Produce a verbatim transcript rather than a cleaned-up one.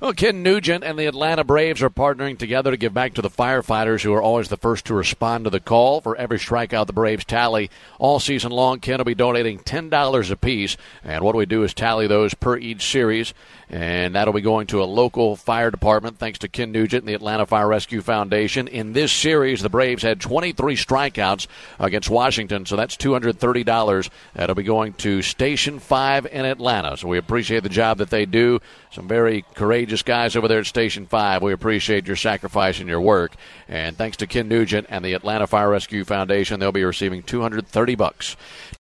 Well, Ken Nugent and the Atlanta Braves are partnering together to give back to the firefighters who are always the first to respond to the call. For every strikeout the Braves tally all season long, Ken will be donating ten dollars apiece. And what we do is tally those per each series, and that'll be going to a local fire department thanks to Ken Nugent and the Atlanta Fire Rescue Foundation. In this series, the Braves had twenty-three strikeouts against Washington, so that's two hundred thirty dollars. That'll be going to Station five in Atlanta. So we appreciate the job that they do. Some very courageous guys over there at Station five. We appreciate your sacrifice and your work. And thanks to Ken Nugent and the Atlanta Fire Rescue Foundation, they'll be receiving two hundred thirty bucks.